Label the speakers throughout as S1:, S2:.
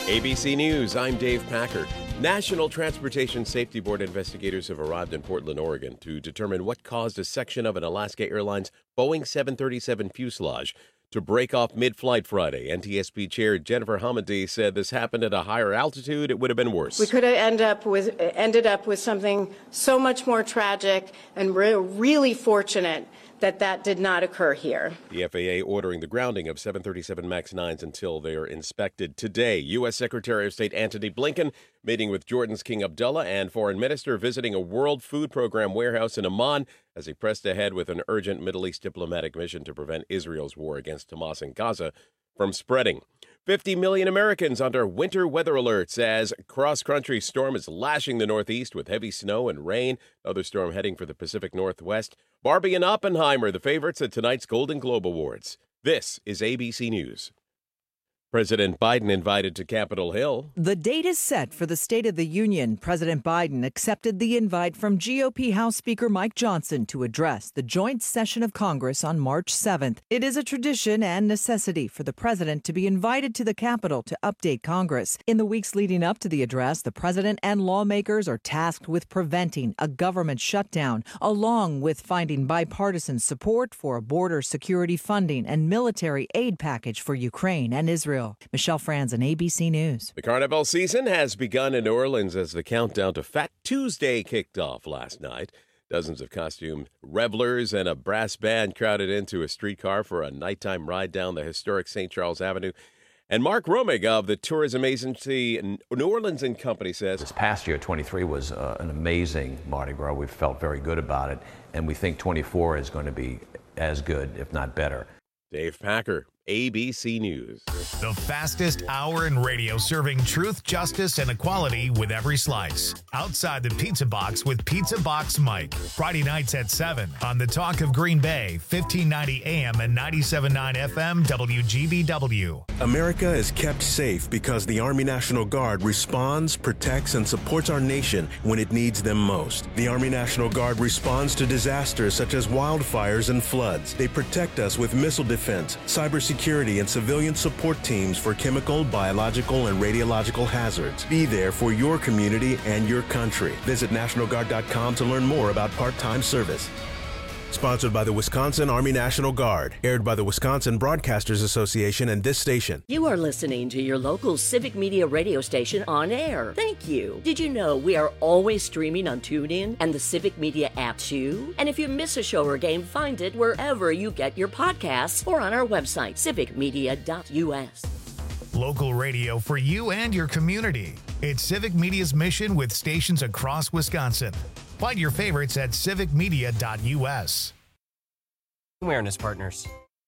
S1: ABC News, I'm Dave Packard. National Transportation Safety Board investigators have arrived in Portland, Oregon to determine what caused a section of an Alaska Airlines Boeing 737 fuselage to break off mid-flight Friday. NTSB Chair Jennifer Hamady said this happened at a higher altitude. It would have been worse.
S2: We could have ended up with something so much more tragic, and we're really fortunate that did not occur here.
S1: The FAA ordering the grounding of 737 MAX 9s until they are inspected today. U.S. Secretary of State Antony Blinken meeting with Jordan's King Abdullah and Foreign Minister visiting a World Food Program warehouse in Amman as he pressed ahead with an urgent Middle East diplomatic mission to prevent Israel's war against Hamas in Gaza from spreading. 50 million Americans under winter weather alerts as cross-country storm is lashing the Northeast with heavy snow and rain. Another storm heading for the Pacific Northwest. Barbie and Oppenheimer, the favorites at tonight's Golden Globe Awards. This is ABC News. President Biden invited to Capitol Hill.
S3: The date is set for the State of the Union. President Biden accepted the invite from GOP House Speaker Mike Johnson to address the joint session of Congress on March 7th. It is a tradition and necessity for the president to be invited to the Capitol to update Congress. In the weeks leading up to the address, the president and lawmakers are tasked with preventing a government shutdown, along with finding bipartisan support for a border security funding and military aid package for Ukraine and Israel. Michelle Franzen, ABC News.
S1: The Carnival season has begun in New Orleans as the countdown to Fat Tuesday kicked off last night. Dozens of costumed revelers and a brass band crowded into a streetcar for a nighttime ride down the historic St. Charles Avenue. And Mark Romig of the tourism agency New Orleans & Company says,
S4: this past year, 23 was an amazing Mardi Gras. We felt very good about it, and we think 24 is going to be as good, if not better.
S1: Dave Packer, ABC News.
S5: The fastest hour in radio, serving truth, justice, and equality with every slice. Outside the Pizza Box with Pizza Box Mike. Friday nights at 7 on the Talk of Green Bay, 1590 AM and 97.9 FM WGBW.
S6: America is kept safe because the Army National Guard responds, protects, and supports our nation when it needs them most. The Army National Guard responds to disasters such as wildfires and floods. They protect us with missile defense, cybersecurity, and civilian support teams for chemical, biological, and radiological hazards. Be there for your community and your country. Visit NationalGuard.com to learn more about part-time service. Sponsored by the Wisconsin Army National Guard. Aired by the Wisconsin Broadcasters Association and this station.
S7: You are listening to your local Civic Media radio station on air. Thank you. Did you know we are always streaming on TuneIn and the Civic Media app too? And if you miss a show or game, find it wherever you get your podcasts or on our website, civicmedia.us.
S5: Local radio for you and your community. It's Civic Media's mission with stations across Wisconsin. Find your favorites at civicmedia.us.
S8: Awareness Partners.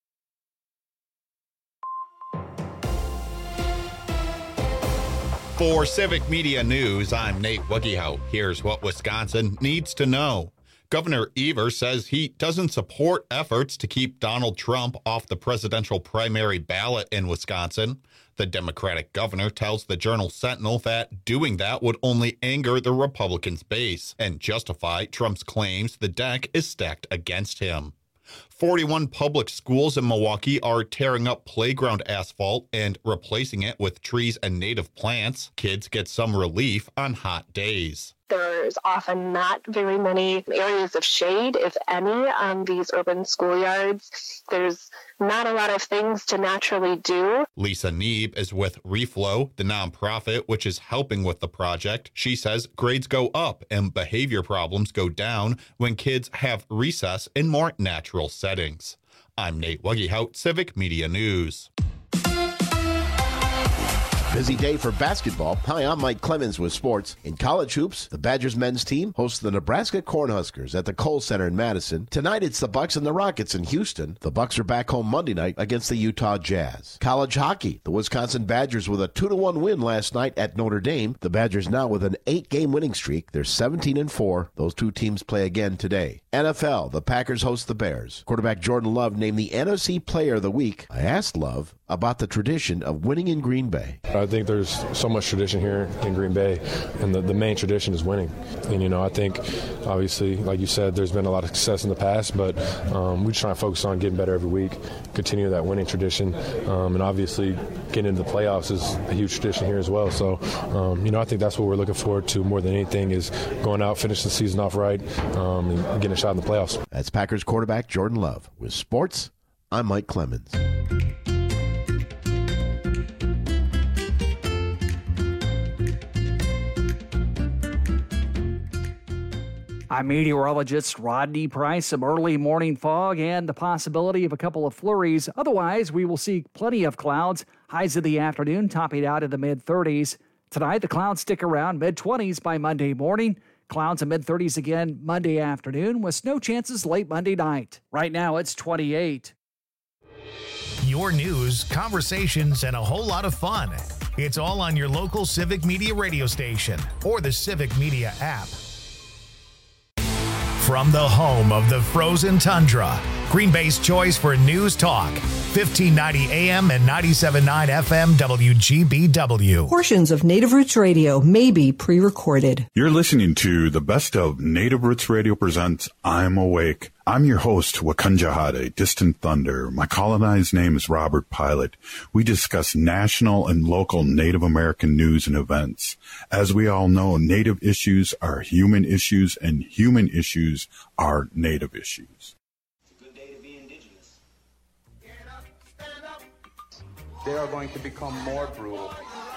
S9: For Civic Media News, I'm Nate Wuggehout. Here's what Wisconsin needs to know. Governor Evers says he doesn't support efforts to keep Donald Trump off the presidential primary ballot in Wisconsin. The Democratic governor tells the Journal Sentinel that doing that would only anger the Republicans' base and justify Trump's claims the deck is stacked against him. 41 public schools in Milwaukee are tearing up playground asphalt and replacing it with trees and native plants. Kids get some relief on hot days.
S10: There's often not very many areas of shade, if any, on these urban schoolyards. There's not a lot of things to naturally do.
S9: Lisa Neeb is with Reflow, the nonprofit which is helping with the project. She says grades go up and behavior problems go down when kids have recess in more natural settings. I'm Nate Wuggehout, Civic Media News.
S11: Busy day for basketball. Hi, I'm Mike Clemens with sports. In college hoops, the Badgers men's team hosts the Nebraska Cornhuskers at the Kohl Center in Madison. Tonight, it's the Bucks and the Rockets in Houston. The Bucks are back home Monday night against the Utah Jazz. College hockey, the Wisconsin Badgers with a 2-1 win last night at Notre Dame. The Badgers now with an 8-game winning streak. They're 17-4. Those two teams play again today. NFL, the Packers host the Bears. Quarterback Jordan Love named the NFC Player of the Week. I asked Love about the tradition of winning in Green Bay.
S12: I think there's so much tradition here in Green Bay, and the main tradition is winning. And, I think, obviously, like you said, there's been a lot of success in the past, but we just try to focus on getting better every week, continue that winning tradition, and obviously getting into the playoffs is a huge tradition here as well. So, I think that's what we're looking forward to more than anything is going out, finishing the season off right, and getting a shot in the playoffs.
S11: That's Packers quarterback Jordan Love. With sports, I'm Mike Clemens.
S13: I'm meteorologist Rodney Price. Some early morning fog and the possibility of a couple of flurries. Otherwise, we will see plenty of clouds. Highs in the afternoon topping out in the mid-30s. Tonight, the clouds stick around mid-20s by Monday morning. Clouds in mid-30s again Monday afternoon with snow chances late Monday night. Right now, it's 28.
S5: Your news, conversations, and a whole lot of fun. It's all on your local Civic Media radio station or the Civic Media app. From the home of the frozen tundra, Green Bay's choice for news talk, 1590 AM and 97.9 FM WGBW.
S14: Portions of Native Roots Radio may be pre-recorded.
S15: You're listening to the best of Native Roots Radio presents I'm Awake. I'm your host, Wakanja Hade, Distant Thunder. My colonized name is Robert Pilot. We discuss national and local Native American news and events. As we all know, Native issues are human issues, and human issues are Native issues.
S16: They are going to become more brutal.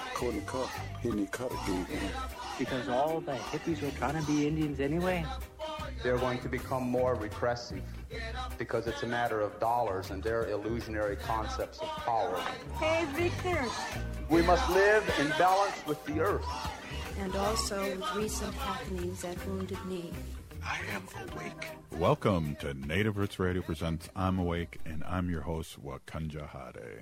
S17: Because all the hippies were trying to be Indians anyway?
S16: They're going to become more repressive because it's a matter of dollars and their illusionary concepts of power.
S18: Hey, Victor.
S16: We must live in balance with the earth.
S18: And also with recent happenings at Wounded Knee.
S15: I am awake. Welcome to Native Roots Radio presents I'm Awake, and I'm your host, Wakanja Hade.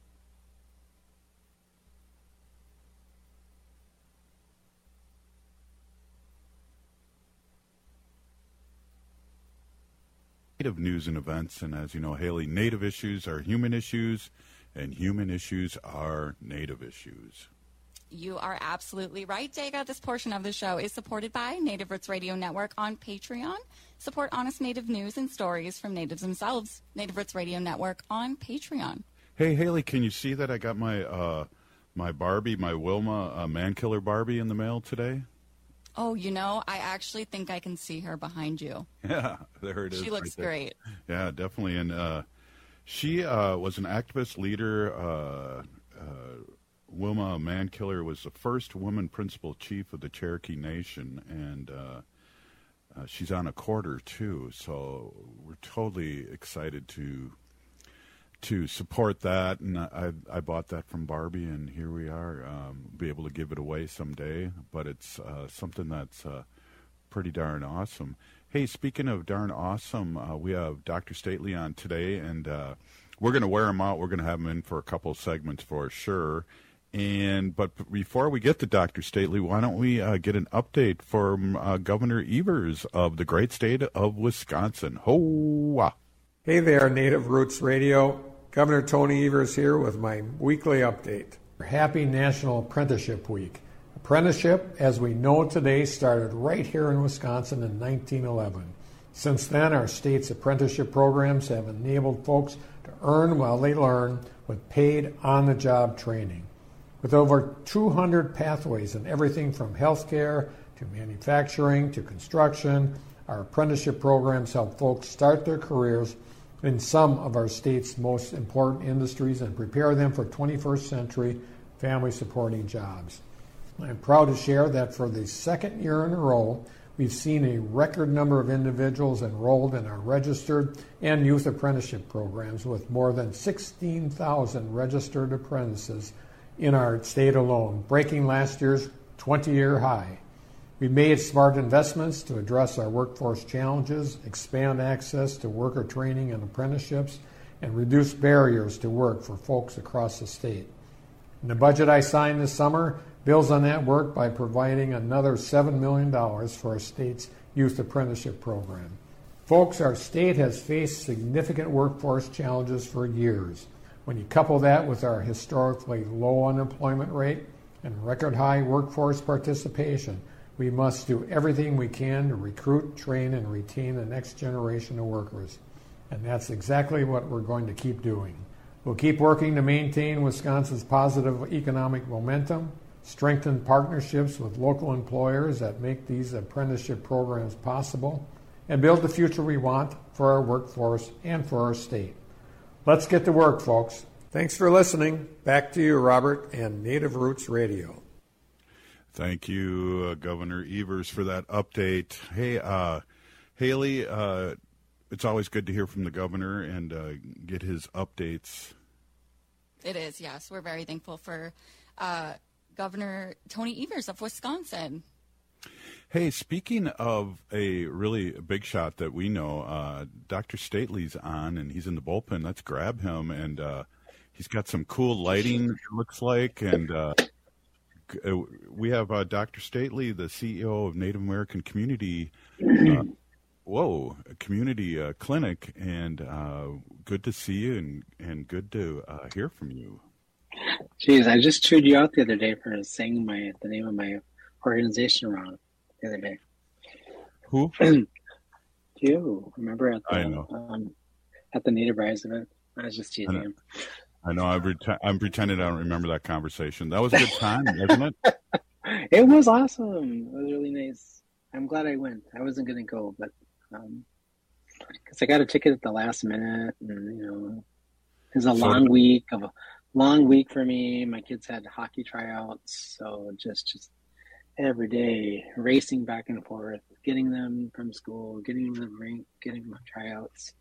S15: Native news and events, and as you know, Haley, Native issues are human issues, and human issues are Native issues.
S19: You are absolutely right, Daga. This portion of the show is supported by Native Roots Radio Network on Patreon. Support honest Native news and stories from Natives themselves. Native Roots Radio Network on Patreon.
S15: Hey, Haley, can you see that I got my my Barbie, my Wilma Man-Killer Barbie in the mail today?
S19: Oh, I actually think I can see her behind you.
S15: Yeah, there it is.
S19: She looks
S15: right
S19: great.
S15: Yeah, definitely. And she was an activist leader. Wilma Mankiller was the first woman principal chief of the Cherokee Nation, and she's on a quarter, too. So we're totally excited to support that, and I bought that from Barbie, and here we are. Be able to give it away someday, but it's something that's pretty darn awesome. Hey, speaking of darn awesome, we have Dr. Stately on today, and we're going to wear him out. We're going to have him in for a couple of segments for sure. But before we get to Dr. Stately, why don't we get an update from Governor Evers of the great state of Wisconsin? Ho-wah!
S20: Hey there, Native Roots Radio. Governor Tony Evers here with my weekly update. Happy National Apprenticeship Week. Apprenticeship, as we know today, started right here in Wisconsin in 1911. Since then, our state's apprenticeship programs have enabled folks to earn while they learn with paid on-the-job training. With over 200 pathways in everything from healthcare to manufacturing to construction, our apprenticeship programs help folks start their careers in some of our state's most important industries and prepare them for 21st century family-supporting jobs. I'm proud to share that for the second year in a row, we've seen a record number of individuals enrolled in our registered and youth apprenticeship programs, with more than 16,000 registered apprentices in our state alone, breaking last year's 20-year high. We made smart investments to address our workforce challenges, expand access to worker training and apprenticeships, and reduce barriers to work for folks across the state. In the budget I signed this summer builds on that work by providing another $7 million for our state's youth apprenticeship program. Folks, our state has faced significant workforce challenges for years. When you couple that with our historically low unemployment rate and record high workforce participation, we must do everything we can to recruit, train, and retain the next generation of workers. And that's exactly what we're going to keep doing. We'll keep working to maintain Wisconsin's positive economic momentum, strengthen partnerships with local employers that make these apprenticeship programs possible, and build the future we want for our workforce and for our state. Let's get to work, folks. Thanks for listening. Back to you, Robert, and Native Roots Radio.
S15: Thank you, Governor Evers, for that update. Hey, Haley, it's always good to hear from the governor and get his updates.
S19: It is, yes. We're very thankful for Governor Tony Evers of Wisconsin.
S15: Hey, speaking of a really big shot that we know, Dr. Stately's on, and he's in the bullpen. Let's grab him, and he's got some cool lighting, it looks like, and we have Dr. Stately, the CEO of Native American Community Community Clinic, and good to see you and good to hear from you.
S21: Jeez, I just chewed you out the other day for saying the name of my organization wrong the other day.
S15: Who?
S21: You remember at the Native Rise event? I was just teasing him.
S15: I know. I'm pretending I don't remember that conversation. That was a good time, wasn't it?
S21: It was awesome. It was really nice. I'm glad I went. I wasn't going to go, but because I got a ticket at the last minute, and it was a long week for me. My kids had hockey tryouts, so just every day racing back and forth, getting them from school, getting them to the rink, getting them tryouts.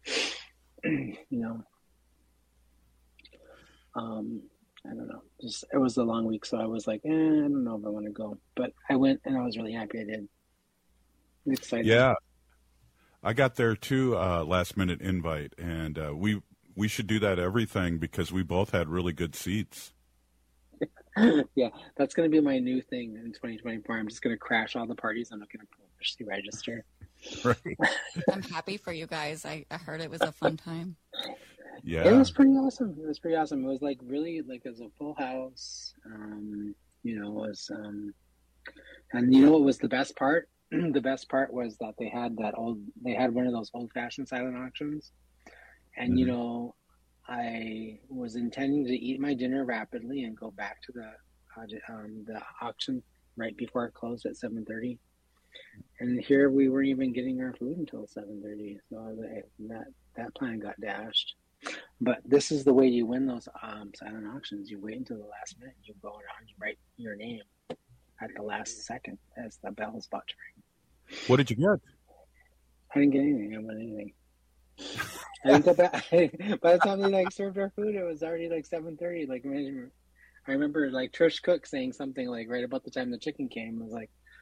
S21: I don't know. It was a long week, so I was like, I don't know if I want to go. But I went, and I was really happy I did. I'm excited.
S15: Yeah. I got there too, last minute invite, and we should do that everything because we both had really good seats.
S21: Yeah, that's going to be my new thing in 2024. I'm just going to crash all the parties. I'm not going to push register.
S15: Right.
S19: I'm happy for you guys. I heard it was a fun time.
S21: Yeah, it was pretty awesome. It was like really it was a full house. It was, and you know what was the best part? The best part was that they had one of those old fashioned silent auctions, and I was intending to eat my dinner rapidly and go back to the auction right before it closed at 7:30. And here we weren't even getting our food until 7:30. So that plan got dashed. But this is the way you win those silent auctions. You wait until the last minute. You go around, you write your name at the last second as the bell is about to ring.
S15: What did you get?
S21: I didn't get anything. I didn't win anything. I didn't go back. By the time they served our food, it was already 7:30. I remember Trish Cook saying something right about the time the chicken came. It was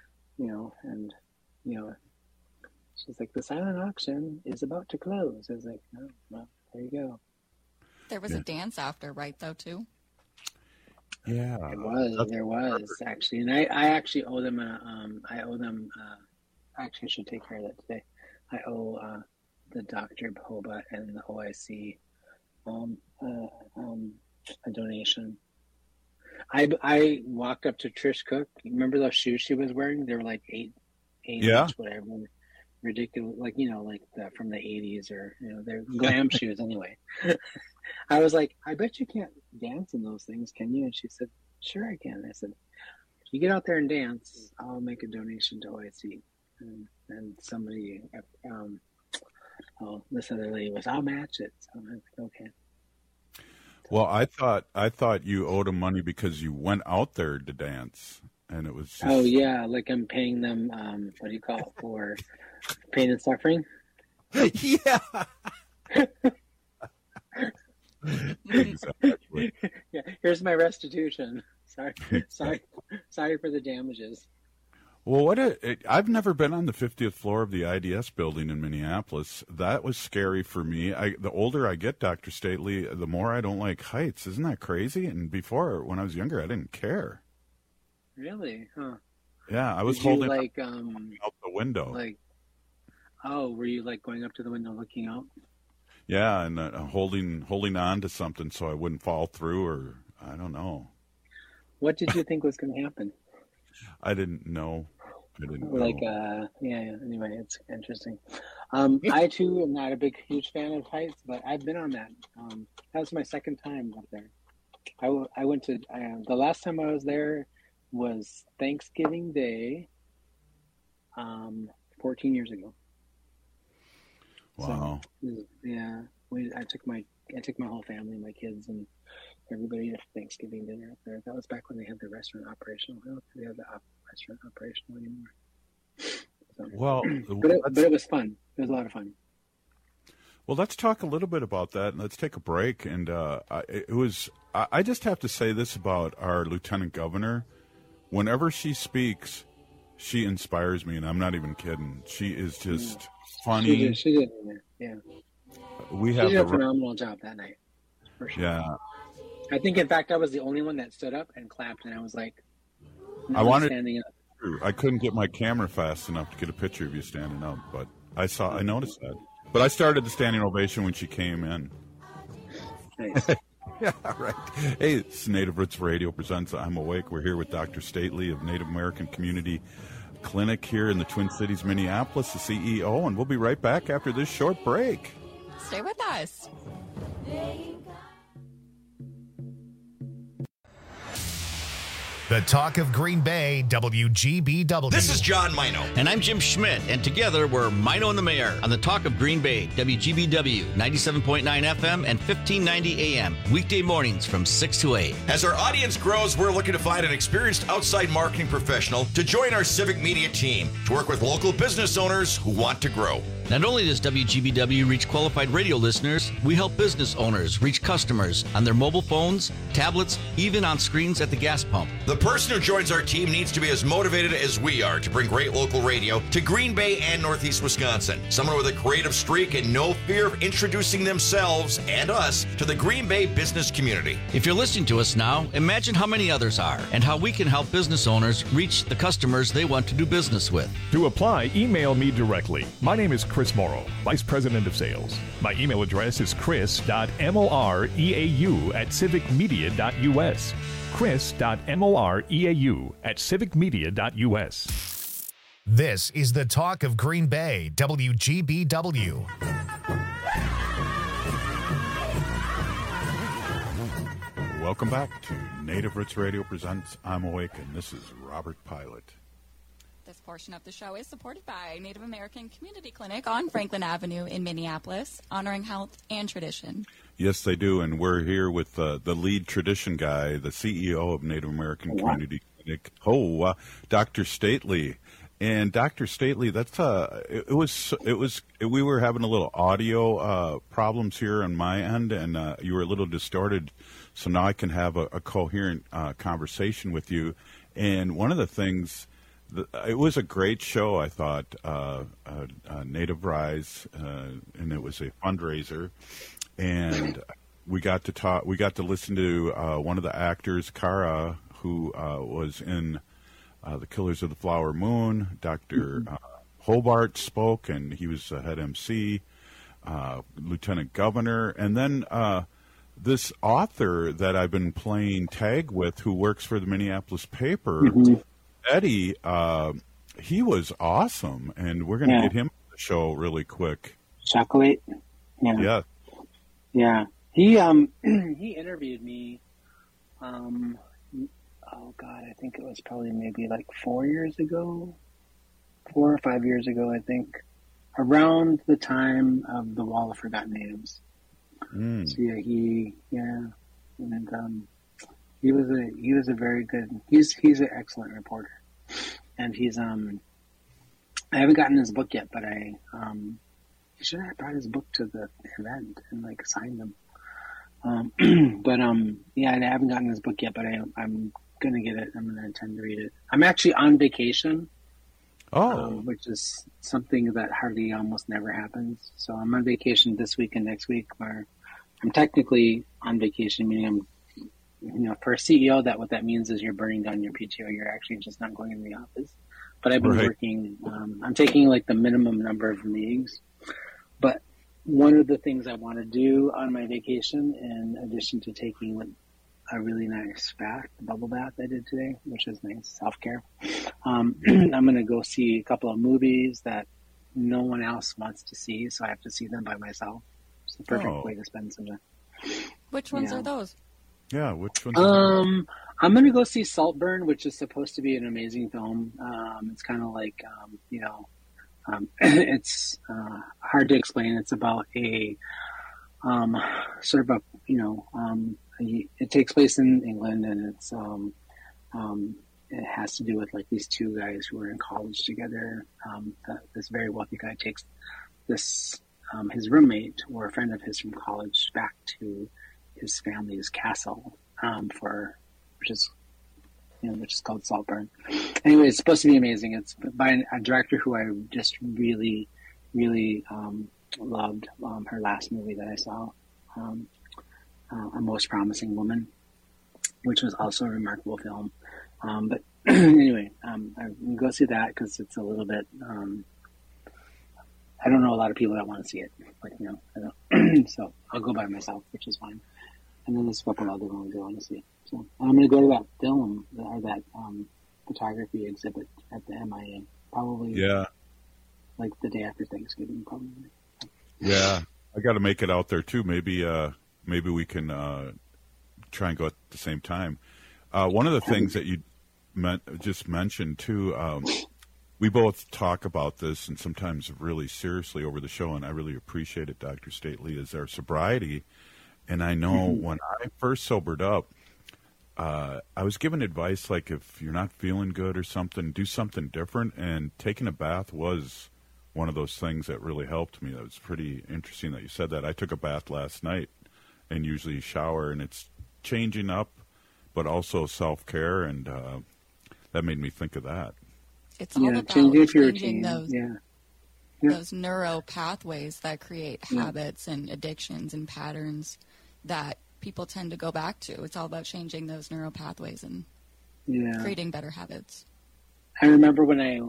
S21: she's like, the silent auction is about to close. I was like, oh, well, there you go.
S19: There was a dance after, right, though, too?
S15: Yeah.
S21: There was, actually. And I actually owe them actually, I should take care of that today. I owe the Dr. Hoba and the OIC a donation. I walked up to Trish Cook. Remember those shoes she was wearing? They were like 8 inch, whatever. Ridiculous, from the 80s, or they're glam shoes anyway. I was like, I bet you can't dance in those things, can you? And she said, sure I can. I said, if you get out there and dance, I'll make a donation to OIC. And somebody, this other lady was, I'll match it. So I was like, okay.
S15: Well, I thought you owed them money because you went out there to dance, and it was just...
S21: Oh yeah, I'm paying them. What do you call it, for pain and suffering?
S15: Yeah. Exactly.
S21: Yeah. Here's my restitution. Sorry for the damages.
S15: Well, I've never been on the 50th floor of the IDS building in Minneapolis. That was scary for me. The older I get, Dr. Stately, the more I don't like heights. Isn't that crazy? And before, when I was younger, I didn't care.
S21: Really? Huh.
S15: Yeah, I was holding
S21: out
S15: the window.
S21: Were you going up to the window looking out?
S15: Yeah, and holding on to something so I wouldn't fall through, or I don't know.
S21: What did you think was going to happen?
S15: I didn't know.
S21: Anyway, it's interesting. I too am not a huge fan of heights, but I've been on that. That was my second time up there. I went to the last time I was there was Thanksgiving Day, 14 years ago.
S15: Wow.
S21: So, yeah, I took my whole family, my kids, and everybody to Thanksgiving dinner up there. That was back when they had the restaurant operational. I don't think they have the restaurant operational anymore. So,
S15: well,
S21: but it was fun. It was a lot of fun.
S15: Well, let's talk a little bit about that, and let's take a break. And I just have to say this about our Lieutenant Governor. Whenever she speaks, she inspires me, and I'm not even kidding. She is just funny.
S21: She did. Yeah.
S15: She
S21: did a phenomenal job that night. For sure.
S15: Yeah.
S21: I think, in fact, I was the only one that stood up and clapped, and I was like, standing up.
S15: I couldn't get my camera fast enough to get a picture of you standing up, but I noticed that. But I started the standing ovation when she came in.
S21: Nice.
S15: Yeah, right. Hey, it's Native Roots Radio presents I'm Awake. We're here with Dr. Stately of Native American Community Clinic here in the Twin Cities, Minneapolis, the CEO, and we'll be right back after this short break.
S19: Stay with us.
S5: The Talk of Green Bay, WGBW.
S2: This is John Mino. And I'm Jim Schmidt. And together we're Mino and the Mayor on the Talk of Green Bay, WGBW, 97.9 FM and 1590 AM. Weekday mornings from 6 to 8. As our audience grows, we're looking to find an experienced outside marketing professional to join our civic media team to work with local business owners who want to grow. Not only does WGBW reach qualified radio listeners, we help business owners reach customers on their mobile phones, tablets, even on screens at the gas pump. The person who joins our team needs to be as motivated as we are to bring great local radio to Green Bay and Northeast Wisconsin. Someone with a creative streak and no fear of introducing themselves and us to the Green Bay business community. If you're listening to us now, imagine how many others are and how we can help business owners reach the customers they want to do business with.
S22: To apply, email me directly. My name is Chris Morrow, Vice President of Sales. My email address is chris.moreau@civicmedia.us. chris.moreau@civicmedia.us.
S5: This is the Talk of Green Bay, WGBW.
S15: Welcome back to Native Roots Radio presents I'm Awake, and this is Robert Pilot.
S19: This portion of the show is supported by Native American Community Clinic on Franklin Avenue in Minneapolis, honoring health and tradition.
S15: Yes, they do, and we're here with the lead tradition guy, the CEO of Native American Community Clinic, Dr. Stately. And Dr. Stately, that's we were having a little audio problems here on my end, and you were a little distorted, so now I can have a coherent conversation with you. And one of the things, it was a great show, I thought, Native Rise, and it was a fundraiser, and we got to listen to one of the actors, Kara, who was in The Killers of the Flower Moon. Dr. Hobart spoke, and he was the head MC, Lieutenant Governor, and then this author that I've been playing tag with, who works for the Minneapolis paper, Eddie, he was awesome, and we're going to get him on the show really quick.
S21: Chocolate?
S15: Yeah.
S21: Yeah. He interviewed me, I think it was probably maybe like 4 or 5 years ago, I think, around the time of the Wall of Forgotten Natives. So he was a very good, he's an excellent reporter, and he's I haven't gotten his book yet, but he should have brought his book to the event and like signed them. I haven't gotten his book yet, but I'm gonna get it. I'm gonna intend to read it. I'm actually on vacation, which is something that hardly almost never happens. So I'm on vacation this week and next week, where I'm technically on vacation, meaning for a CEO, what that means is you're burning down your PTO. You're actually just not going in the office. But I've been working. I'm taking like the minimum number of meetings. But one of the things I want to do on my vacation, in addition to taking a really nice bubble bath I did today, which is nice, self-care, I'm going to go see a couple of movies that no one else wants to see, so I have to see them by myself. It's the perfect way to spend some time.
S19: Which ones are those?
S15: Yeah, which ones?
S21: I'm going to go see Saltburn, which is supposed to be an amazing film. It's kind of like, it's hard to explain. It's about a sort of it takes place in England, and it's it has to do with like these two guys who are in college together. This very wealthy guy takes this his roommate or a friend of his from college back to his family's castle which is called Saltburn. Anyway, it's supposed to be amazing. It's by a director who I just really, really loved. Her last movie that I saw, A Most Promising Woman, which was also a remarkable film. But anyway, I can go see that because it's a little bit. I don't know a lot of people that want to see it, I don't. So I'll go by myself, which is fine. And then there's a couple other ones I want to see. So I'm going to go to that film or that photography exhibit at the MIA, probably.
S15: Yeah.
S21: Like the day after Thanksgiving, probably.
S15: Yeah, I got to make it out there too. Maybe we can try and go at the same time. One of the things that you just mentioned too, we both talk about this and sometimes really seriously over the show, and I really appreciate it, Dr. Stately, is our sobriety. And I know when I first sobered up, I was given advice like if you're not feeling good or something, do something different. And taking a bath was one of those things that really helped me. That was pretty interesting that you said that. I took a bath last night and usually shower, and it's changing up, but also self-care, and that made me think of that.
S19: It's all about changing those neuro pathways that create habits and addictions and patterns that people tend to go back to. It's all about changing those neural pathways and creating better habits.
S21: I remember when I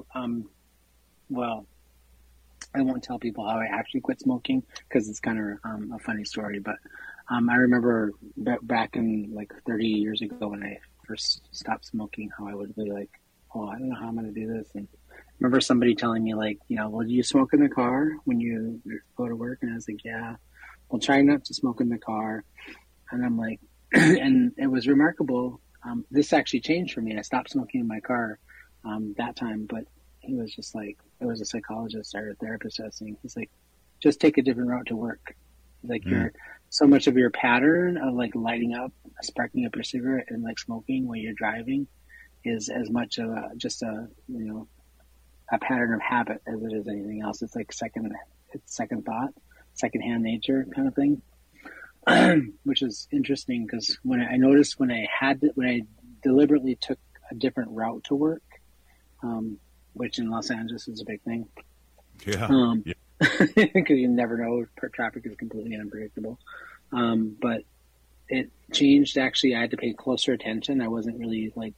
S21: won't tell people how I actually quit smoking because it's kind of a funny story, but I remember back in like 30 years ago when I first stopped smoking, how I would be like, oh, I don't know how I'm going to do this. And I remember somebody telling me like, well, do you smoke in the car when you go to work? And I was like, yeah. Well, try not to smoke in the car. And I'm like, and it was remarkable. This actually changed for me. I stopped smoking in my car that time, but he was just like, it was a psychologist or a therapist I was saying. He's like, just take a different route to work. Like you're so much of your pattern of like lighting up, sparking up your cigarette and like smoking while you're driving is as much of just a pattern of habit as it is anything else. It's like second thought, secondhand nature kind of thing, which is interesting because when I noticed when I deliberately took a different route to work, which in Los Angeles is a big thing.
S15: Yeah.
S21: Because you never know, traffic is completely unpredictable. But it changed. Actually, I had to pay closer attention. I wasn't really like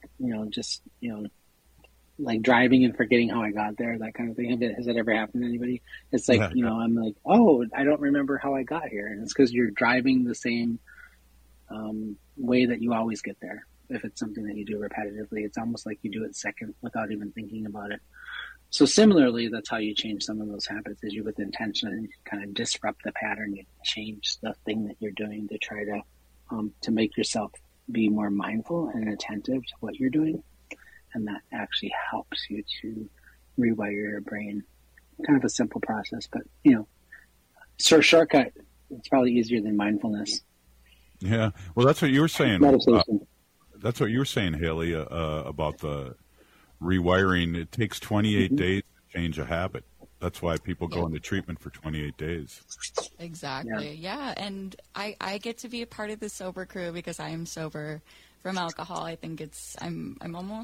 S21: like driving and forgetting how I got there, that kind of thing. Has that ever happened to anybody? It's like I'm like, oh, I don't remember how I got here, and it's because you're driving the same way that you always get there. If it's something that you do repetitively, it's almost like you do it second without even thinking about it. So similarly, that's how you change some of those habits, is you with intention and you kind of disrupt the pattern. You change the thing that you're doing to try to make yourself be more mindful and attentive to what you're doing. And that actually helps you to rewire your brain. Kind of a simple process, but, shortcut, it's probably easier than mindfulness.
S15: Yeah. Well, that's what you were saying.
S21: Meditation.
S15: That's what you were saying, Haley, about the rewiring. It takes 28 days to change a habit. That's why people go into treatment for 28 days.
S19: Exactly. Yeah. And I get to be a part of the sober crew because I am sober from alcohol. I think I'm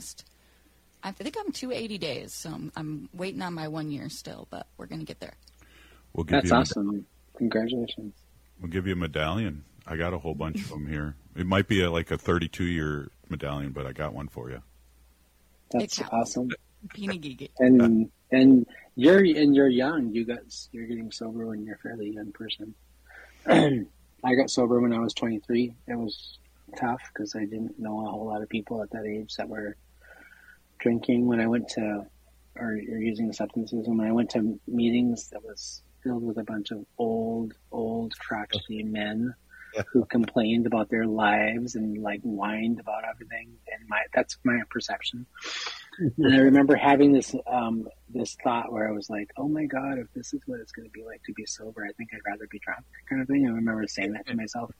S19: 280 days. So I'm waiting on my 1 year still, but we're going to get there.
S21: That's awesome. Congratulations.
S15: We'll give you a medallion. I got a whole bunch of them here. It might be like a 32-year medallion, but I got one for you.
S21: That's awesome.
S19: Peanut Gigi.
S21: And And you're young. You're getting sober when you're a fairly young person. I got sober when I was 23. It was tough because I didn't know a whole lot of people at that age that were drinking when I went to, or using substances. And when I went to meetings, that was filled with a bunch of old crotchety men who complained about their lives and like whined about everything. And that's my perception. And I remember having this thought where I was like, oh my God, if this is what it's going to be like to be sober, I think I'd rather be drunk, kind of thing. I remember saying that to myself.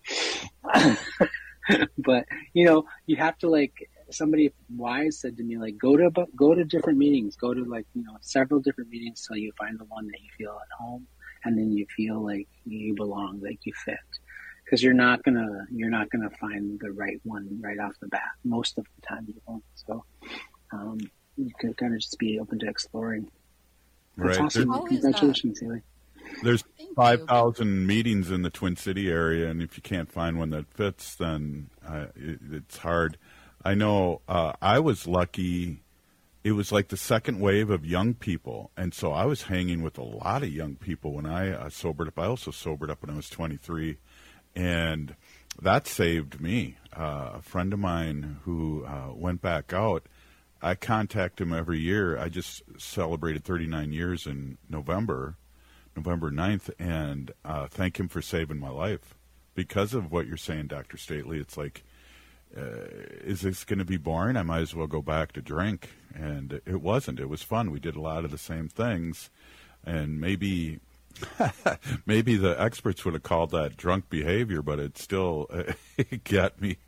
S21: But, you have to, like, somebody wise said to me, like, go to different meetings, go to, like, several different meetings till you find the one that you feel at home, and then you feel like you belong, like you fit. Because you're not gonna find the right one right off the bat. Most of the time you won't. So you can kind of just be open to exploring. That's
S15: right.
S21: awesome. Congratulations, Haley.
S15: There's 5,000 meetings in the Twin City area, and if you can't find one that fits, then it's hard. I know I was lucky. It was like the second wave of young people, and so I was hanging with a lot of young people when I sobered up. I also sobered up when I was 23, and that saved me. A friend of mine who went back out, I contact him every year. I just celebrated 39 years in November 9th, and thank him for saving my life. Because of what you're saying, Dr. Stately, it's like, is this going to be boring? I might as well go back to drink. And it wasn't. It was fun. We did a lot of the same things. And maybe the experts would have called that drunk behavior, but it still got me,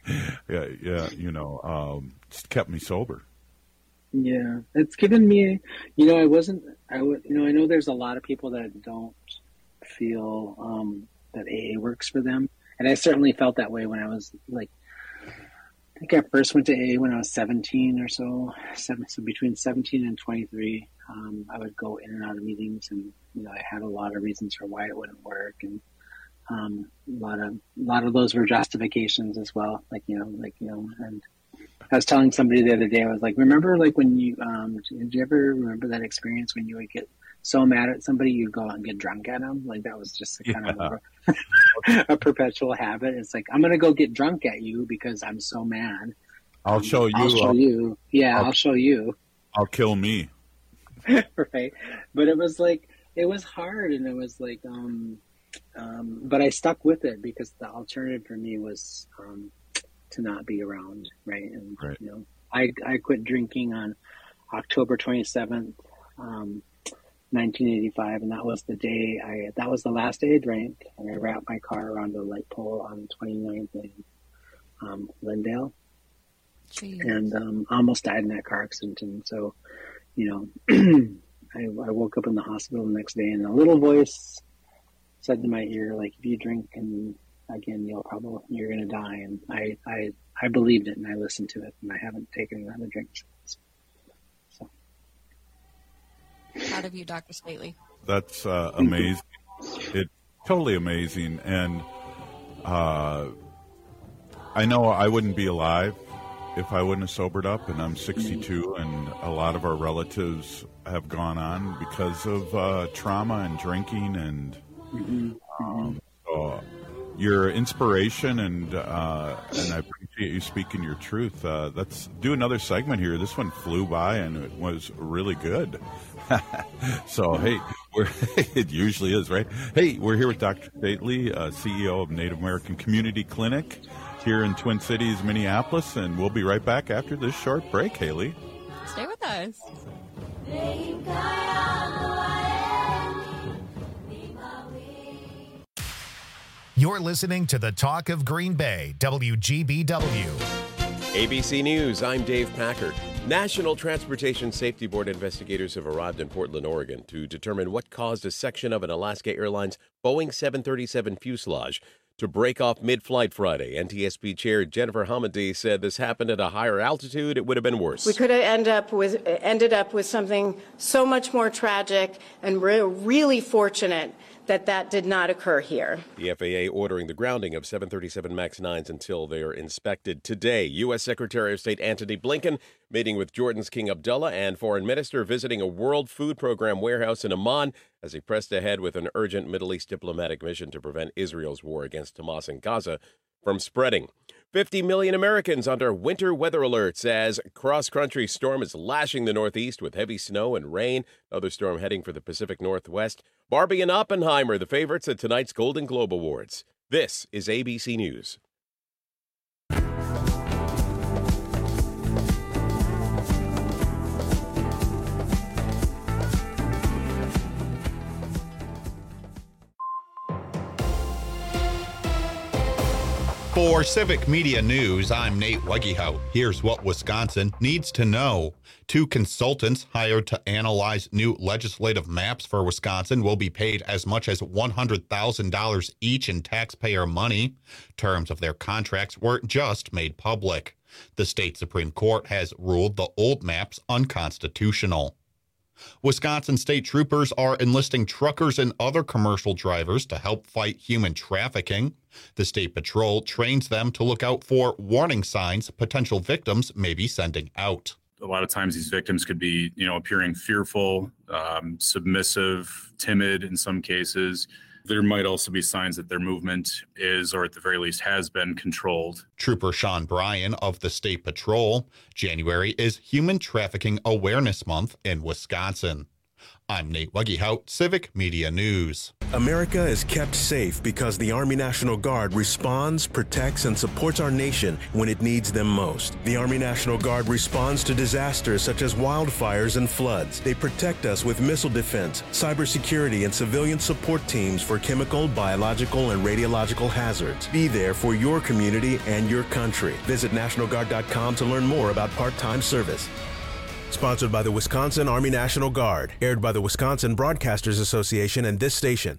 S15: just kept me sober.
S21: Yeah, it's given me, I know there's a lot of people that don't feel that AA works for them. And I certainly felt that way when I was like, I think I first went to AA when I was 17 or so. So between 17 and 23, I would go in and out of meetings, and I had a lot of reasons for why it wouldn't work, and a lot of those were justifications as well. And I was telling somebody the other day, I was like, remember, like when you did you ever remember that experience when you would get so mad at somebody you'd go out and get drunk at them? Like that was just kind of a perpetual habit. It's like, I'm gonna go get drunk at you because I'm so mad.
S15: I'll show you.
S21: I'll show you. Yeah, I'll show you.
S15: I'll kill me.
S21: Right. But it was like, it was hard, and it was like, but I stuck with it because the alternative for me was to not be around, right? And
S15: right.
S21: I quit drinking on October 27th, 1985, and that was the day that was the last day I drank, and I wrapped my car around a light pole on 29th in Lindale. Jeez. And almost died in that car accident. And so, I woke up in the hospital the next day, and a little voice said to my ear, like, if you drink and again, you're going to die. And I believed it, and I listened to it, and I haven't taken another drink since. So.
S19: Proud of you, Dr. Stately.
S15: That's amazing. It's totally amazing. And I know I wouldn't be alive if I wouldn't have sobered up, and I'm 62, and a lot of our relatives have gone on because of trauma and drinking, and so your inspiration, and I appreciate you speaking your truth. Let's do another segment here. This one flew by, and it was really good. So, hey, it usually is, right? Hey, we're here with Dr. Stately, CEO of Native American Community Clinic here in Twin Cities, Minneapolis, and we'll be right back after this short break, Haley.
S19: Stay with us.
S5: You're listening to the Talk of Green Bay, WGBW.
S1: ABC News, I'm Dave Packard. National Transportation Safety Board investigators have arrived in Portland, Oregon to determine what caused a section of an Alaska Airlines Boeing 737 fuselage to break off mid-flight Friday. NTSB Chair Jennifer Hamady said this happened at a higher altitude. It would have been worse.
S3: We could have ended up with something so much more tragic, and we're really fortunate that did not occur here.
S1: The FAA ordering the grounding of 737 MAX 9s until they are inspected today. U.S. Secretary of State Antony Blinken meeting with Jordan's King Abdullah and Foreign Minister visiting a World Food Program warehouse in Amman as he pressed ahead with an urgent Middle East diplomatic mission to prevent Israel's war against Hamas in Gaza from spreading. 50 million Americans under winter weather alerts as cross-country storm is lashing the Northeast with heavy snow and rain. Another storm heading for the Pacific Northwest. Barbie and Oppenheimer, the favorites at tonight's Golden Globe Awards. This is ABC News.
S9: For Civic Media News, I'm Nate Wegehout. Here's what Wisconsin needs to know. 2 consultants hired to analyze new legislative maps for Wisconsin will be paid as much as $100,000 each in taxpayer money. Terms of their contracts were just made public. The state Supreme Court has ruled the old maps unconstitutional. Wisconsin state troopers are enlisting truckers and other commercial drivers to help fight human trafficking. The state patrol trains them to look out for warning signs potential victims may be sending out.
S4: A lot of times these victims could be, appearing fearful, submissive, timid in some cases. There might also be signs that their movement is, or at the very least has been, controlled.
S9: Trooper Sean Bryan of the State Patrol. January is Human Trafficking Awareness Month in Wisconsin. I'm Nate Wegehout, Civic Media News.
S6: America is kept safe because the Army National Guard responds, protects, and supports our nation when it needs them most. The Army National Guard responds to disasters such as wildfires and floods. They protect us with missile defense, cybersecurity, and civilian support teams for chemical, biological, and radiological hazards. Be there for your community and your country. Visit NationalGuard.com to learn more about part-time service. Sponsored by the Wisconsin Army National Guard. Aired by the Wisconsin Broadcasters Association and this station.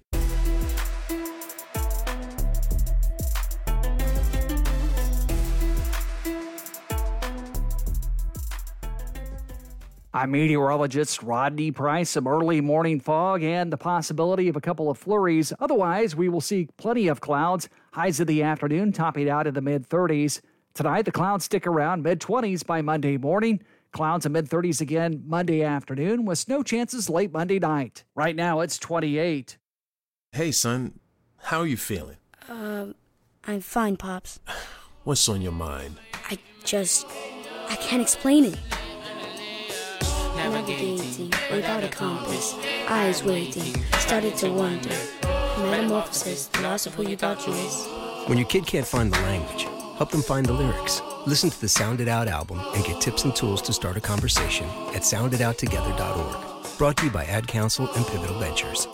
S13: I'm meteorologist Rodney Price. Some early morning fog and the possibility of a couple of flurries. Otherwise, we will see plenty of clouds. Highs of the afternoon topping out in the mid-30s. Tonight, the clouds stick around mid-20s by Monday morning. Clouds in mid-30s again Monday afternoon with snow chances late Monday night. Right now, it's 28.
S23: Hey, son. How are you feeling?
S18: I'm fine, Pops.
S23: What's on your mind?
S18: I can't explain it. Navigating without a compass, eyes waiting, started to wonder. Metamorphosis, the loss of who you thought you was.
S24: When your kid can't find the language, help them find the lyrics. Listen to the Sound It Out album and get tips and tools to start a conversation at sounditouttogether.org. Brought to you by Ad Council and Pivotal Ventures.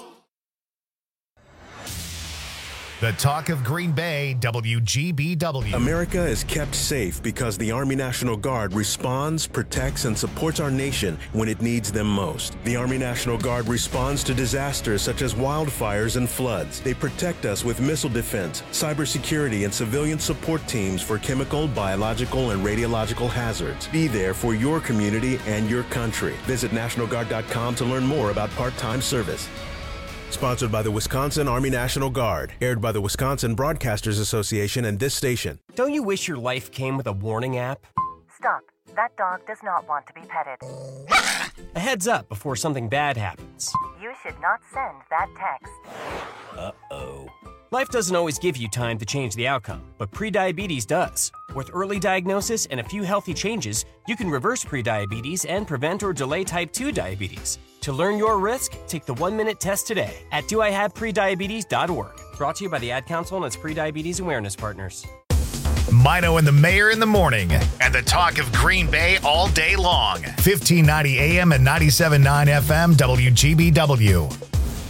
S5: The Talk of Green Bay, WGBW.
S6: America is kept safe because the Army National Guard responds, protects, and supports our nation when it needs them most. The Army National Guard responds to disasters such as wildfires and floods. They protect us with missile defense, cybersecurity, and civilian support teams for chemical, biological, and radiological hazards. Be there for your community and your country. Visit NationalGuard.com to learn more about part-time service. Sponsored by the Wisconsin Army National Guard. Aired by the Wisconsin Broadcasters Association and this station.
S8: Don't you wish your life came with a warning app?
S25: Stop. That dog does not want to be petted.
S8: A heads up before something bad happens.
S25: You should not send that text.
S8: Uh-oh. Life doesn't always give you time to change the outcome, but prediabetes does. With early diagnosis and a few healthy changes, you can reverse prediabetes and prevent or delay type 2 diabetes. To learn your risk, take the 1-minute test today at doihaveprediabetes.org. Brought to you by the Ad Council and its Prediabetes Awareness Partners.
S5: Mino and the Mayor in the morning, and the Talk of Green Bay all day long. 1590 AM and 97.9 FM WGBW.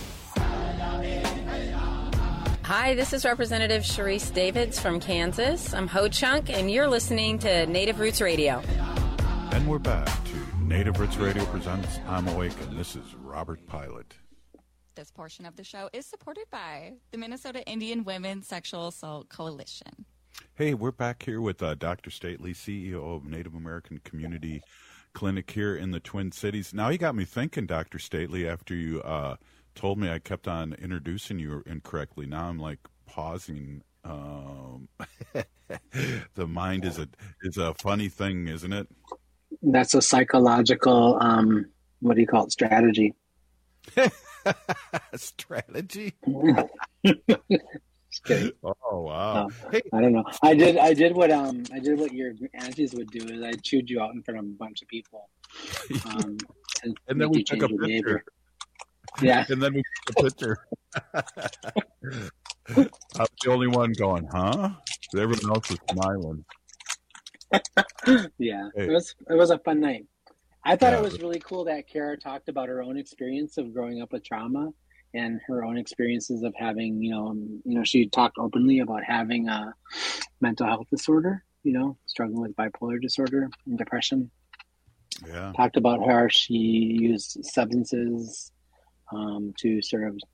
S26: Hi, this is Representative Sharice Davids from Kansas. I'm Ho Chunk, and you're listening to Native Roots Radio.
S15: And we're back to Native Roots Radio presents I'm Awake, and this is Robert Pilot.
S19: This portion of the show is supported by the Minnesota Indian Women's Sexual Assault Coalition.
S15: Hey, we're back here with Dr. Stately, CEO of Native American Community Clinic here in the Twin Cities. Now, you got me thinking, Dr. Stately, after you told me I kept on introducing you incorrectly. Now I'm like pausing. The mind is a funny thing, isn't it?
S21: That's a psychological, what do you call it, strategy.
S15: Strategy?
S21: Just kidding.
S15: Oh wow! Hey.
S21: I don't know. I did what your aunties would do is I chewed you out in front of a bunch of people.
S15: And then we took a picture.
S21: Behavior. Yeah.
S15: And then we took a picture. I was the only one going, huh? Everyone else was smiling.
S21: Yeah.
S15: Hey.
S21: It was a fun night. I thought it was really cool that Kara talked about her own experience of growing up with trauma and her own experiences of having, she talked openly about having a mental health disorder, struggling with bipolar disorder and depression.
S15: Yeah.
S21: Talked about how she used substances to sort of,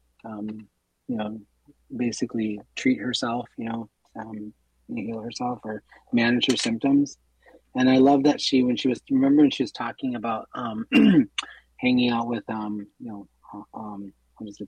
S21: basically treat herself, heal herself or manage her symptoms. And I love that when she was talking about hanging out with, what is it,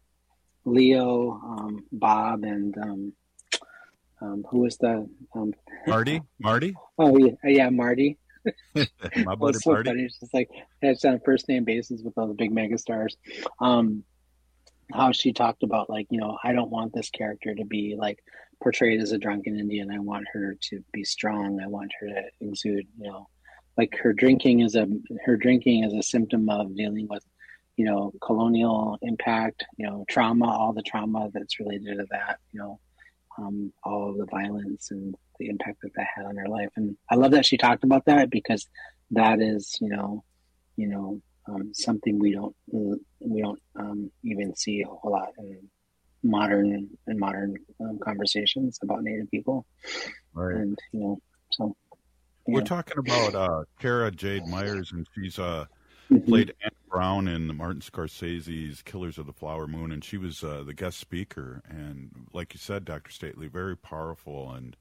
S21: Leo, Bob, and who was the
S15: Marty?
S21: Oh yeah, Marty.
S15: My buddy
S21: so
S15: Marty.
S21: Funny. It's just like it's on a first name basis with all the big mega stars. How she talked about I don't want this character to be like portrayed as a drunken Indian. I want her to be strong. I want her to exude, like her drinking is a symptom of dealing with, colonial impact, trauma, all the trauma that's related to that, all of the violence and the impact that had on her life. And I love that she talked about that because that is, something we don't even see a whole lot in modern conversations about Native people.
S15: Right.
S21: And
S15: we're talking about Kara Jade Myers, and she's played Anne Brown in Martin Scorsese's Killers of the Flower Moon, and she was the guest speaker. And like you said, Dr. Stately, very powerful and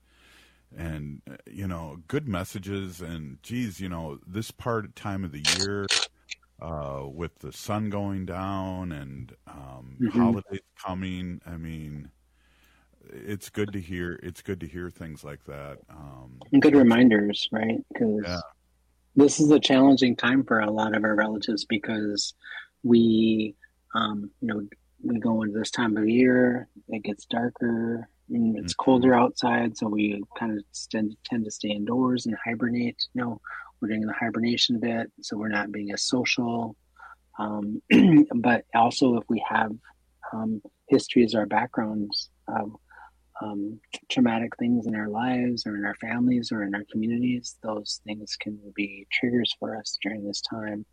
S15: good messages. And geez, this time of the year, with the sun going down and holidays coming, I mean, it's good to hear things like that.
S21: And good reminders, right? Because this is a challenging time for a lot of our relatives because we go into this time of year, it gets darker, and it's colder outside, so we kind of tend to stay indoors and hibernate. We're doing the hibernation bit, so we're not being as social. But also, if we have histories or backgrounds of traumatic things in our lives or in our families or in our communities, those things can be triggers for us during this time.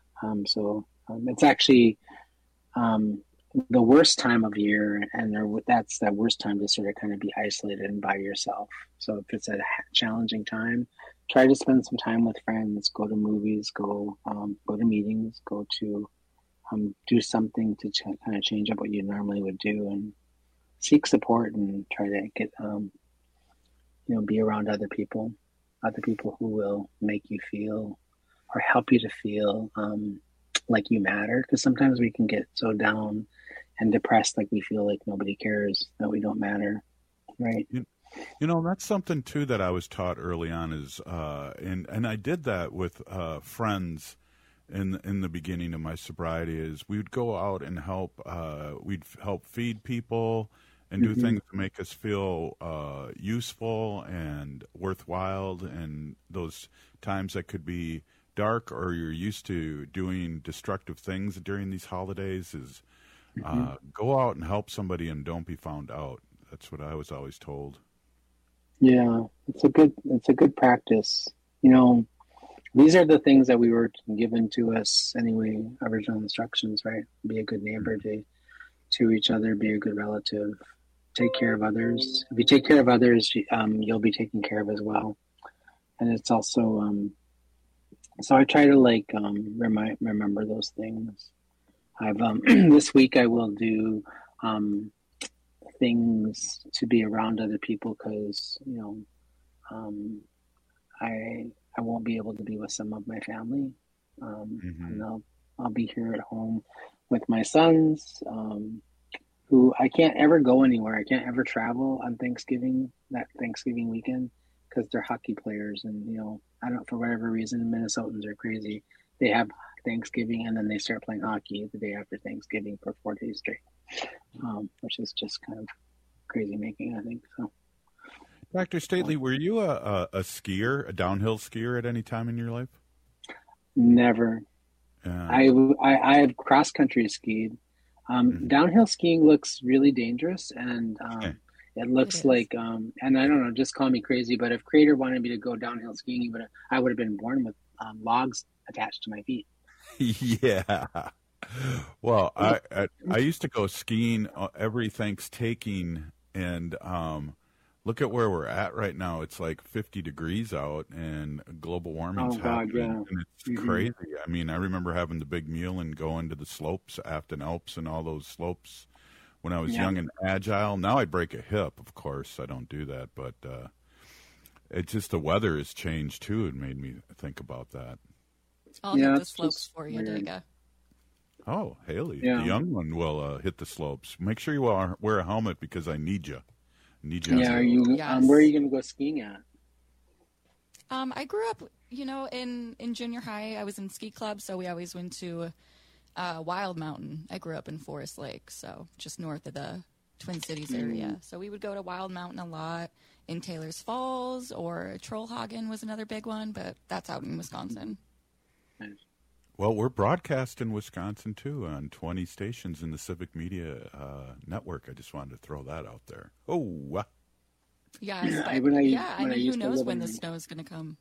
S21: It's actually the worst time of year, and that's that worst time to sort of kind of be isolated and by yourself. So if it's a challenging time, try to spend some time with friends, go to movies, go to meetings, go to do something to kind of change up what you normally would do, and seek support and try to get be around other people who will make you feel or help you to feel like you matter, because sometimes we can get so down and depressed, like we feel like nobody cares, that we don't matter, right?
S15: That's something too that I was taught early on is and I did that with friends in the beginning of my sobriety, is we would go out and we'd help feed people and do things to make us feel useful and worthwhile. And those times that could be dark or you're used to doing destructive things during these holidays is go out and help somebody and don't be found out. That's what I was always told.
S21: Yeah, it's a good practice. These are the things that we were given to us anyway, original instructions, right? Be a good neighbor to each other, be a good relative, take care of others. If you take care of others, you'll be taken care of as well. And it's also, so I try to remember those things. I've, this week I will do, things to be around other people because, I won't be able to be with some of my family. And I'll be here at home with my sons, who I can't ever go anywhere. I can't ever travel on Thanksgiving, that Thanksgiving weekend, because they're hockey players. And, you know, I don't, for whatever reason, Minnesotans are crazy. They have Thanksgiving and then they start playing hockey the day after Thanksgiving for 4 days straight, which is just kind of crazy making, I think. So,
S15: Dr. Stately, were you a skier, a downhill skier at any time in your life?
S21: Never. I have cross country skied. Downhill skiing looks really dangerous, and it looks like, and I don't know, just call me crazy, but if Creator wanted me to go downhill skiing, I would have been born with logs attached to my feet.
S15: Yeah. Well, I used to go skiing every Thanksgiving, and look at where we're at right now. It's like 50 degrees out, and global warming's happening, and it's crazy. I mean, I remember having the big meal and going to the slopes, Afton Alps and all those slopes when I was young and agile. Now I break a hip, of course. I don't do that, but it's just the weather has changed, too. It made me think about that.
S19: I'll hit the slopes for you, Dega.
S15: Oh, Haley, the young one will hit the slopes. Make sure you wear a helmet because I need you.
S21: Yeah, are you? Where are you going to go skiing at?
S19: I grew up, in junior high. I was in ski club, so we always went to Wild Mountain. I grew up in Forest Lake, so just north of the Twin Cities area. So we would go to Wild Mountain a lot in Taylor's Falls, or Trollhagen was another big one, but that's out in Wisconsin.
S15: Well, we're broadcast in Wisconsin, too, on 20 stations in the Civic Media Network. I just wanted to throw that out there. Oh,
S19: yes, who knows when the snow is going to come.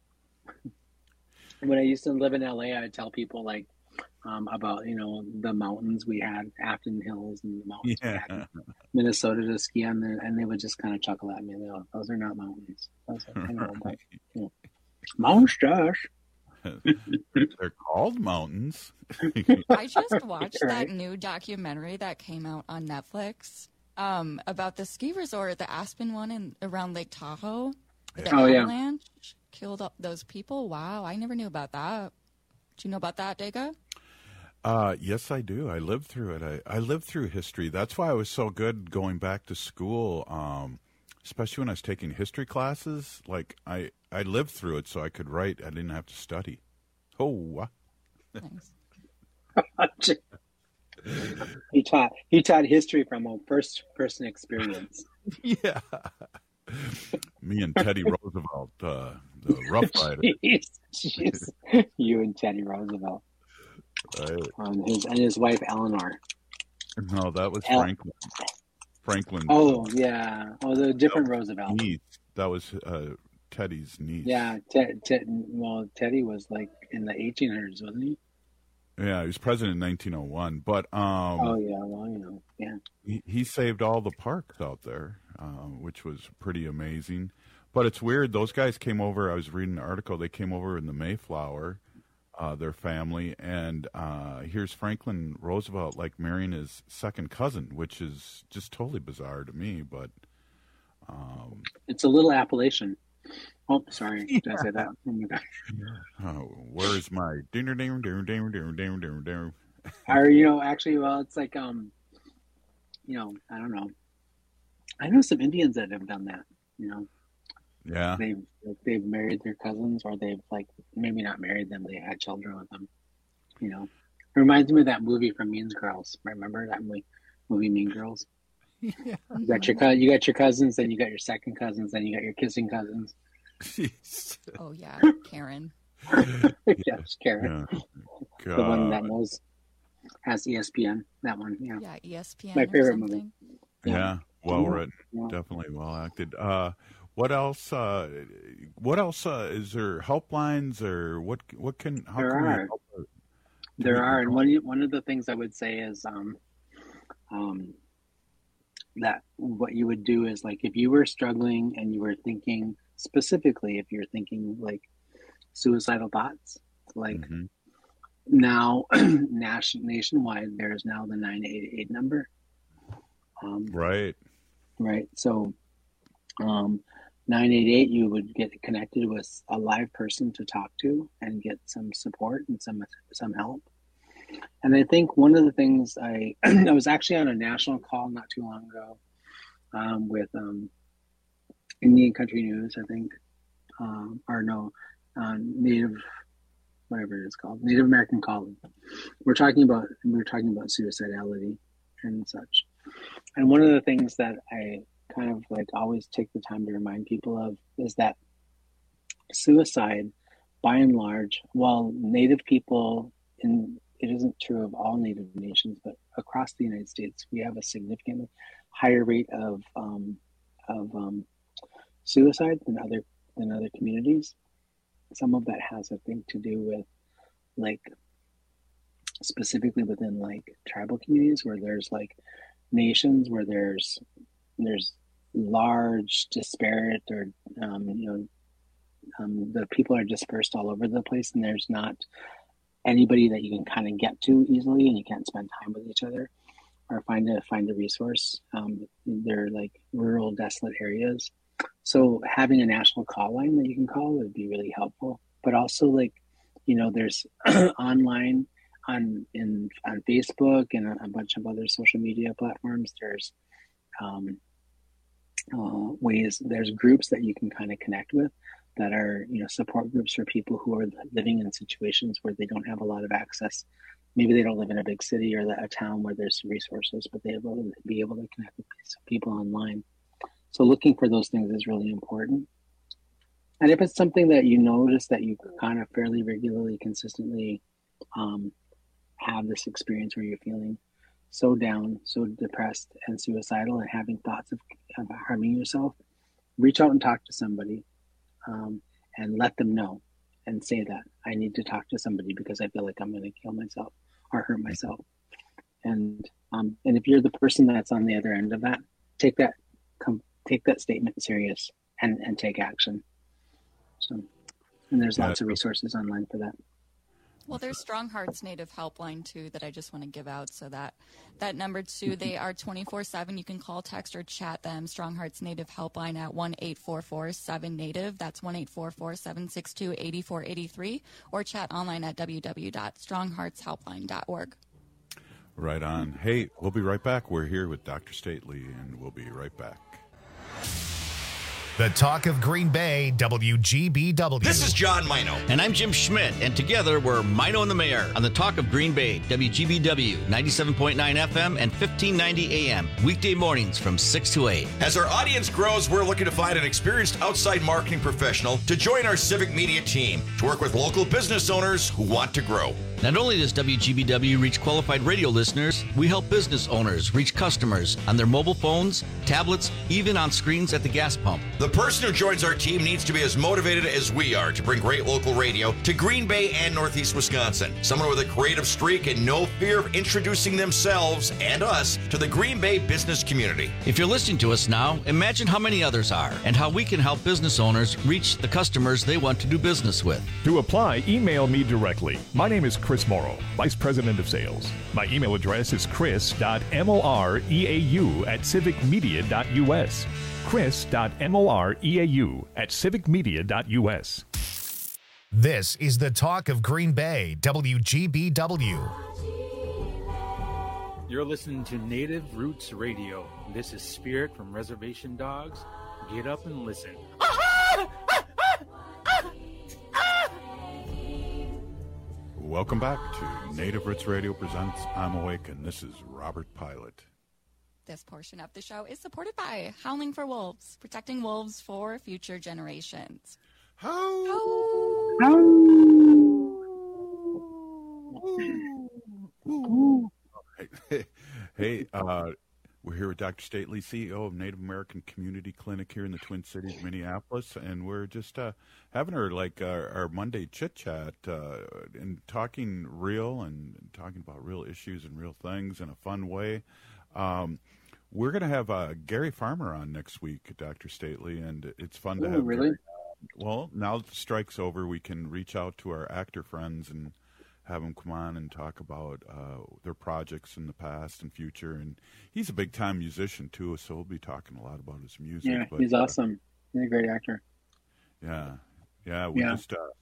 S21: When I used to live in LA, I would tell people, like, about, the mountains we had, Afton Hills, and the mountains we had in Minnesota to ski on there, and they would just kind of chuckle at me. And go, those are not mountains. Those are, I know, but, mountains, Josh.
S15: They're called mountains.
S19: I just watched that new documentary that came out on Netflix about the ski resort, the Aspen one around Lake Tahoe. The avalanche killed up those people. Wow, I never knew about that. Do you know about that, Dega?
S15: Yes, I do. I lived through it. I lived through history. That's why I was so good going back to school, especially when I was taking history classes. Like, I lived through it, so I could write. I didn't have to study. Oh,
S19: nice.
S21: He taught history from a first-person experience.
S15: Yeah. Me and Teddy Roosevelt, the Rough Rider.
S21: Jeez. You and Teddy Roosevelt.
S15: Right.
S21: And his wife, Eleanor.
S15: No, that was Franklin. Franklin.
S21: Oh, yeah. Oh, the different Roosevelt.
S15: Niece. That was Teddy's niece.
S21: Yeah. Teddy was like in the 1800s, wasn't he?
S15: Yeah, he was president in 1901. But he saved all the parks out there, which was pretty amazing. But it's weird. Those guys came over. I was reading an article. They came over in the Mayflower, their family, and here's Franklin Roosevelt like marrying his second cousin, which is just totally bizarre to me. But
S21: it's a little Appalachian. Oh, sorry. Did I say that? Oh my gosh.
S15: Where's my
S21: actually, well, it's like I don't know. I know some Indians that have done that.
S15: Yeah.
S21: They've married their cousins, or they've maybe not married them. They had children with them. It reminds me of that movie from Mean Girls. Remember that movie Mean Girls?
S15: Yeah.
S21: You got your cousins, then you got your second cousins, then you got your kissing cousins.
S15: Jeez.
S19: Oh yeah, Karen.
S21: Yes, Karen.
S15: Yeah.
S21: The one that has ESPN. That one. Yeah.
S19: Yeah, ESPN.
S21: My favorite movie.
S15: Yeah. Well written. Yeah. Definitely well acted. What else? Is there helplines, or what can? How
S21: there
S15: can
S21: are.
S15: We help?
S21: There are, and one of the things I would say is that what you would do is, like, if you were struggling and you were thinking specifically, if you're thinking like suicidal thoughts, like now nationwide, there's now the 988 number.
S15: Right.
S21: So 988, you would get connected with a live person to talk to and get some support and some help. And I think one of the things I was actually on a national call not too long ago with Indian Country News, I think, Native, whatever it is called, Native American Calling. We were talking about suicidality and such. And one of the things that I kind of like always take the time to remind people of is that suicide, by and large, while Native people, it isn't true of all Native nations, but across the United States, we have a significantly higher rate of suicide than other communities. Some of that has, I think, to do with like specifically within like tribal communities where there's like nations where there's large disparate or the people are dispersed all over the place, and there's not anybody that you can kind of get to easily, and you can't spend time with each other or find a resource. They're like rural, desolate areas. So having a national call line that you can call would be really helpful. But also, like, there's online on Facebook and a bunch of other social media platforms. There's there's groups that you can kind of connect with that are, support groups for people who are living in situations where they don't have a lot of access. Maybe they don't live in a big city or a town where there's resources, but they will be able to connect with people online. So looking for those things is really important. And if it's something that you notice that you kind of fairly regularly, consistently have this experience where you're feeling so down, so depressed and suicidal and having thoughts of harming yourself, reach out and talk to somebody and let them know and say that I need to talk to somebody because I feel like I'm going to kill myself or hurt myself. And if you're the person that's on the other end of that, take that statement serious and take action. So, and there's lots of resources online for that.
S19: Well, there's Strong Hearts Native Helpline, too, that I just want to give out. So that number, too, they are 24/7. You can call, text, or chat them. Strong Hearts Native Helpline at 1-844-7-NATIVE. That's 1-844-762-8483. Or chat online at www.strongheartshelpline.org.
S15: Right on. Hey, we'll be right back. We're here with Dr. Stately, and we'll be right back.
S5: The Talk of Green Bay, WGBW.
S2: This is John Mino. And I'm Jim Schmidt. And together we're Mino and the Mayor on the Talk of Green Bay, WGBW, 97.9 FM and 1590 AM. Weekday mornings from 6 to 8.
S7: As our audience grows, we're looking to find an experienced outside marketing professional to join our civic media team to work with local business owners who want to grow.
S2: Not only does WGBW reach qualified radio listeners, we help business owners reach customers on their mobile phones, tablets, even on screens at the gas pump.
S7: The person who joins our team needs to be as motivated as we are to bring great local radio to Green Bay and Northeast Wisconsin. Someone with a creative streak and no fear of introducing themselves and us to the Green Bay business community.
S2: If you're listening to us now, imagine how many others are and how we can help business owners reach the customers they want to do business with.
S22: To apply, email me directly. My name is Chris Morrow, Vice President of Sales. My email address is chris.moreau@civicmedia.us. chris.moreau@civicmedia.us.
S5: This is the Talk of Green Bay, WGBW.
S10: You're listening to Native Roots Radio. This is Spirit from Reservation Dogs. Get up and listen.
S15: Welcome back to Native Roots Radio presents I'm Awake, and this is Robert Pilot.
S19: This portion of the show is supported by Howling for Wolves, protecting wolves for future generations.
S15: Hey, we're here with Dr. Stately, CEO of Native American Community Clinic here in the Twin Cities, Minneapolis, and we're just having our Monday chit-chat and talking about real issues and real things in a fun way. We're going to have Gary Farmer on next week, Dr. Stately, and it's fun to have
S21: really?
S15: Gary. Well, now that the strike's over, we can reach out to our actor friends and have them come on and talk about their projects in the past and future. And he's a big-time musician, too, so we'll be talking a lot about his music.
S21: Yeah, he's awesome. He's a great actor.
S15: Yeah.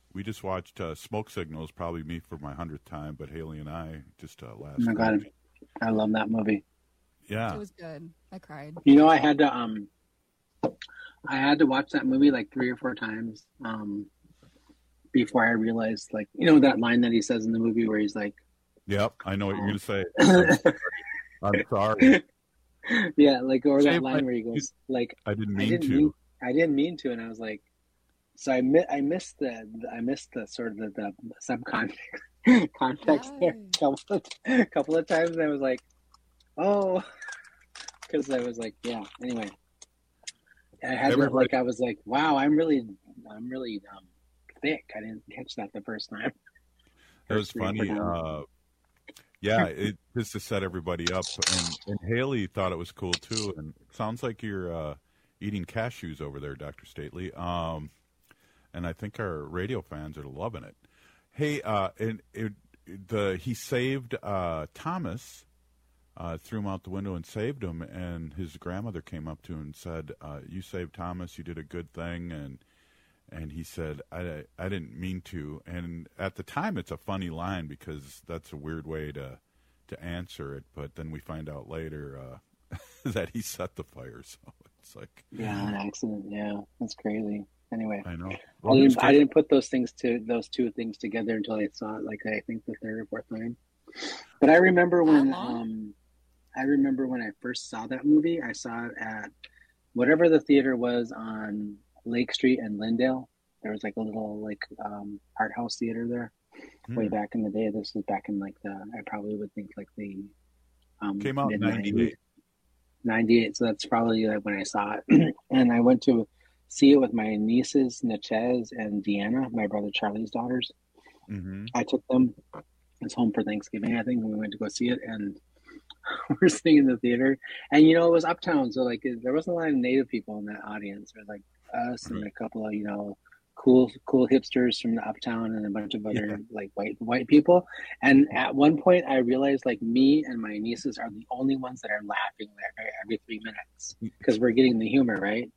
S15: We just watched Smoke Signals, probably me for my 100th time, but Haley and I just last
S21: Oh my God,
S15: night.
S21: I love that movie.
S15: Yeah.
S19: It was good. I cried.
S21: You know, I had to watch that movie like 3 or 4 times before I realized, like, you know, that line that he says in the movie where he's like,
S15: Yep, I know what you're going to say. I'm sorry.
S21: Yeah, like, or that line where he goes, like,
S15: I didn't mean to.
S21: I didn't mean to, and I was like, so I missed the sort of the subcontext context there a couple of times, and I was like, oh, because I was like, yeah. Anyway, I had to, like, I was like, wow, I'm really thick. I didn't catch that the first time.
S15: It was funny. Yeah, just to set everybody up, and Haley thought it was cool too. And it sounds like you're eating cashews over there, Dr. Stately. And I think our radio fans are loving it. Hey, he saved Thomas, threw him out the window and saved him, and his grandmother came up to him and said, "You saved Thomas. You did a good thing." And he said, I didn't mean to. And at the time, it's a funny line because that's a weird way to answer it. But then we find out later that he set the fire. So it's like...
S21: Yeah, an accident. Yeah, that's crazy. Anyway,
S15: I know.
S21: Well, I didn't put those two things together until I saw it, like, I think the 3rd or 4th time. But I remember when I first saw that movie, I saw it at whatever the theater was on Lake Street and Lindale. There was like a little art house theater there way back in the day. This was back in I probably would think like the
S15: came out in 98.
S21: 98, so that's probably like when I saw it. And I went to see it with my nieces Natchez and Deanna, my brother Charlie's daughters.
S15: Mm-hmm.
S21: I took them. I was home for Thanksgiving, I think, and we went to go see it, and we're sitting in the theater, and it was uptown, so like there wasn't a lot of Native people in that audience. There was like us and a couple of cool hipsters from the uptown and a bunch of other like white people. And at one point I realized like me and my nieces are the only ones that are laughing every 3 minutes because we're getting the humor, right?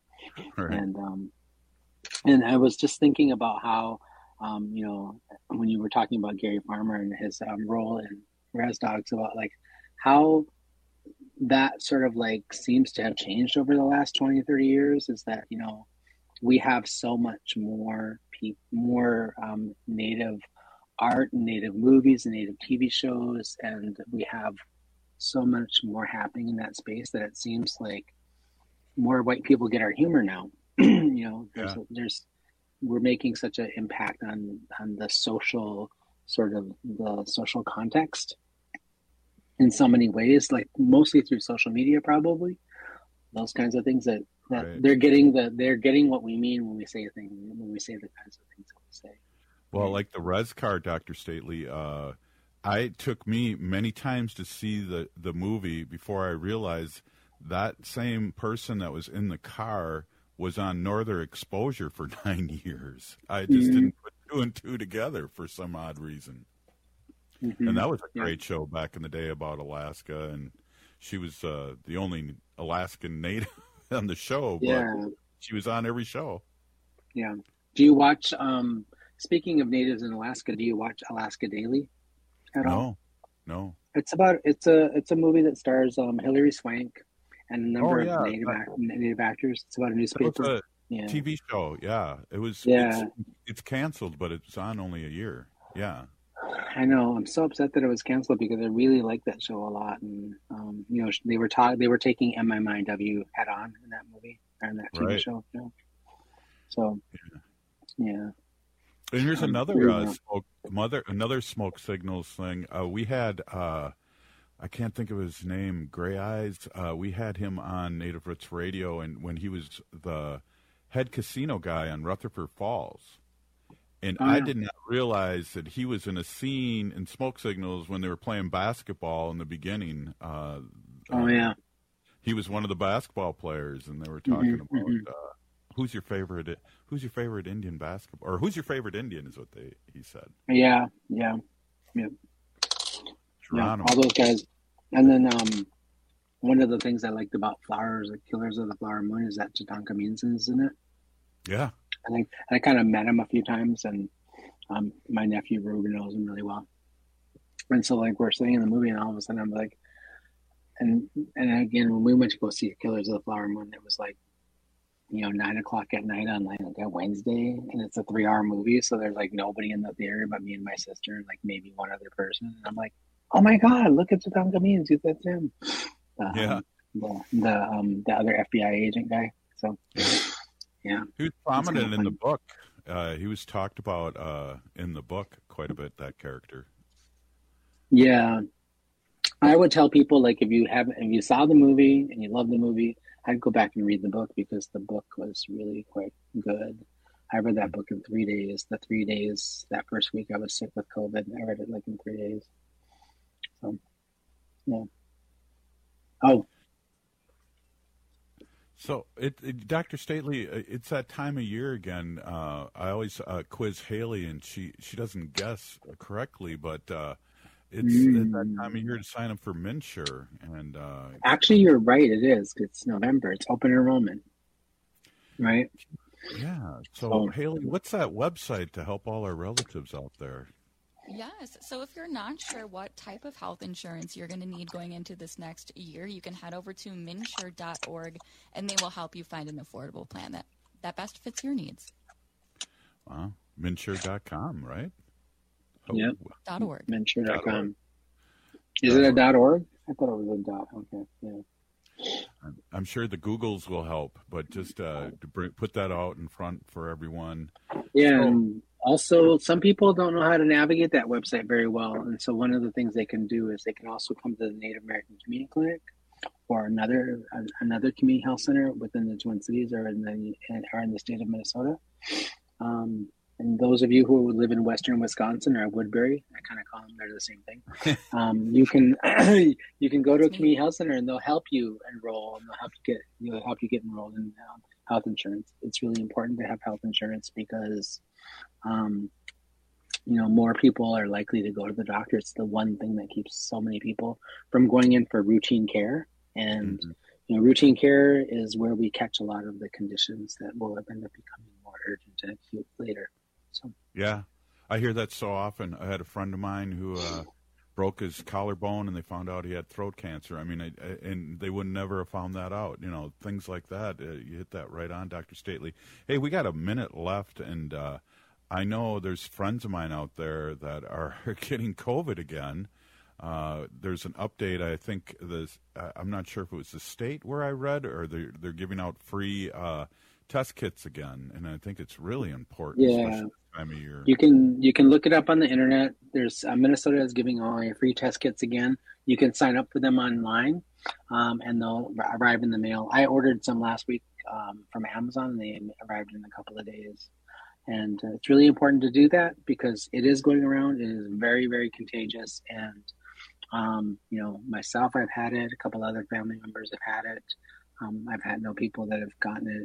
S21: And I was just thinking about how when you were talking about Gary Farmer and his role in Res Dogs, about like how that sort of like seems to have changed over the last 20-30 years, is that we have so much more Native art, Native movies, and Native TV shows, and we have so much more happening in that space that it seems like more white people get our humor now. We're making such an impact on the social context in so many ways, like mostly through social media, probably those kinds of things that they're getting what we mean when we say the kinds of things that we say.
S15: Well, like the Res car, Dr. Stately, it took me many times to see the movie before I realized that same person that was in the car was on Northern Exposure for 9 years. I just didn't put 2 and 2 together for some odd reason. Mm-hmm. And that was a great show back in the day about Alaska, and she was the only Alaskan native on the show, but she was on every show.
S21: Yeah. Do you watch, speaking of natives in Alaska, do you watch Alaska Daily at all?
S15: No.
S21: It's a movie that stars Hilary Swank and a number of native actors. It's about a newspaper.
S15: It was a TV show. Yeah, it was. It's canceled, but it's on only a year. Yeah,
S21: I know. I'm so upset that it was canceled because I really liked that show a lot, and they were taking MMIW head on in that movie and that TV show. So, yeah.
S15: And here's another smoke signals thing. We had. I can't think of his name, Gray Eyes. We had him on Native Roots Radio, and when he was the head casino guy on Rutherford Falls. And I did not realize that he was in a scene in Smoke Signals when they were playing basketball in the beginning. He was one of the basketball players, and they were talking about who's your favorite Indian basketball, or who's your favorite Indian is what he said.
S21: Yeah, all those guys. And then one of the things I liked about Flowers, like Killers of the Flower Moon, is that Tatanka Meanson's in it.
S15: Yeah.
S21: I kind of met him a few times, and My nephew Ruben knows him really well. And so like we're sitting in the movie and all of a sudden I'm like, and again, when we went to go see Killers of the Flower Moon, it was like, 9:00 at night on like a Wednesday, and it's a 3-hour movie. So there's like nobody in the theater but me and my sister and like maybe one other person. And I'm like, oh my God, look at Tutankhamun Means. That's him. The other FBI agent guy. So yeah.
S15: He was prominent in the book. He was talked about in the book quite a bit, that character.
S21: Yeah. I would tell people, like, if you saw the movie and you love the movie, I'd go back and read the book because the book was really quite good. I read that book in 3 days. The 3 days, that first week I was sick with COVID, I read it like in 3 days. So, yeah. Oh.
S15: So, Dr. Stately, it's that time of year again. I always quiz Haley, and she doesn't guess correctly, but it's that time of year to sign up for MNsure. And
S21: actually, you're right. It is. It's November. It's open enrollment, right?
S15: Yeah. So, Haley, what's that website to help all our relatives out there?
S19: Yes. So if you're not sure what type of health insurance you're going to need going into this next year, you can head over to MNsure.org, and they will help you find an affordable plan that best fits your needs.
S15: Wow. MNsure.com, right? Oh.
S21: Yeah.
S19: .org.
S21: MNsure.com. Is it a .org? I thought it was a dot. Okay. Yeah.
S15: I'm sure the Googles will help, but just to put that out in front for everyone.
S21: Yeah. And also, some people don't know how to navigate that website very well. And so one of the things they can do is they can also come to the Native American Community Clinic or another community health center within the Twin Cities or in the state of Minnesota. And those of you who live in Western Wisconsin or Woodbury, I kind of call them, they're the same thing. You can go to a community health center and they'll help you enroll and they'll help you get enrolled in health insurance. It's really important to have health insurance because, more people are likely to go to the doctor. It's the one thing that keeps so many people from going in for routine care. And, routine care is where we catch a lot of the conditions that will end up becoming more urgent and acute later. So.
S15: Yeah, I hear that so often. I had a friend of mine who broke his collarbone and they found out he had throat cancer. I mean, and they would never have found that out. Things like that. You hit that right on, Dr. Stately. Hey, we got a minute left, and I know there's friends of mine out there that are getting COVID again. There's an update. I think I'm not sure if it was the state where I read, or they're giving out free test kits again, and I think it's really important.
S21: Yeah,
S15: especially this time of year.
S21: You can look it up on the internet. There's Minnesota is giving away free test kits again. You can sign up for them online, and they'll arrive in the mail. I ordered some last week from Amazon, and they arrived in a couple of days. And it's really important to do that because it is going around. It is very, very contagious. And, myself, I've had it. A couple other family members have had it. I've had people that have gotten it.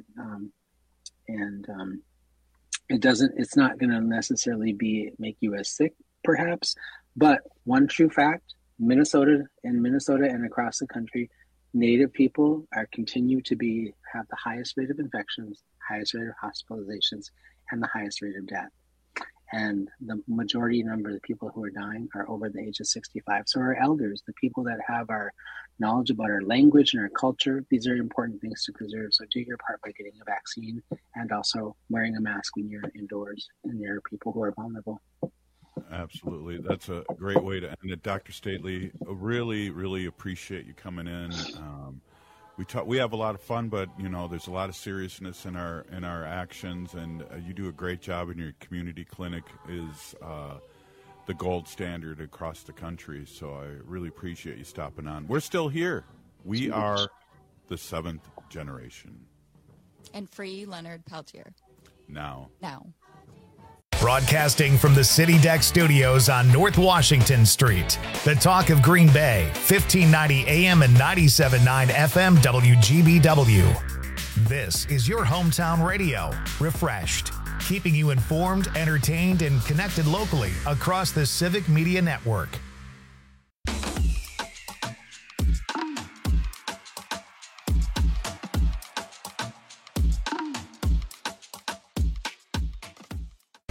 S21: It's not going to necessarily make you as sick, perhaps. But one true fact, Minnesota and across the country, Native people continue to have the highest rate of infections, highest rate of hospitalizations, and the highest rate of death. And the majority number of the people who are dying are over the age of 65. So our elders, the people that have our knowledge about our language and our culture, these are important things to preserve. So do your part by getting a vaccine and also wearing a mask when you're indoors and there are people who are vulnerable.
S15: Absolutely. That's a great way to end it. Dr. Stately, really, really appreciate you coming in. We have a lot of fun, but there's a lot of seriousness in our actions, and you do a great job. And your community clinic is the gold standard across the country. So I really appreciate you stopping on. We're still here. We are the seventh generation.
S19: And free Leonard Peltier.
S15: Now.
S5: Broadcasting from the City Deck Studios on North Washington Street. The Talk of Green Bay, 1590 AM and 97.9 FM WGBW. This is your hometown radio, refreshed, keeping you informed, entertained, and connected locally across the Civic Media Network.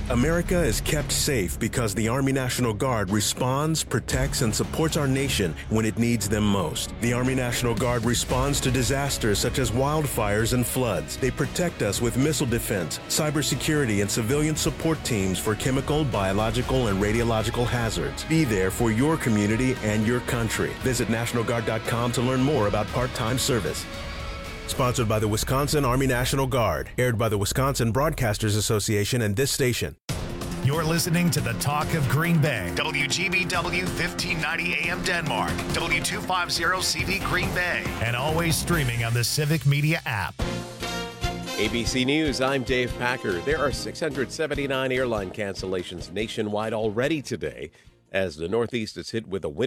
S6: America is kept safe because the Army National Guard responds, protects, and supports our nation when it needs them most. The Army National Guard responds to disasters such as wildfires and floods. They protect us with missile defense, cybersecurity, and civilian support teams for chemical, biological, and radiological hazards. Be there for your community and your country. Visit NationalGuard.com to learn more about part-time service. Sponsored by the Wisconsin Army National Guard. Aired by the Wisconsin Broadcasters Association and this station.
S5: You're listening to the Talk of Green Bay. WGBW 1590 AM Denmark. W250CV Green Bay. And always streaming on the Civic Media app.
S1: ABC News, I'm Dave Packer. There are 679 airline cancellations nationwide already today as the Northeast is hit with a winter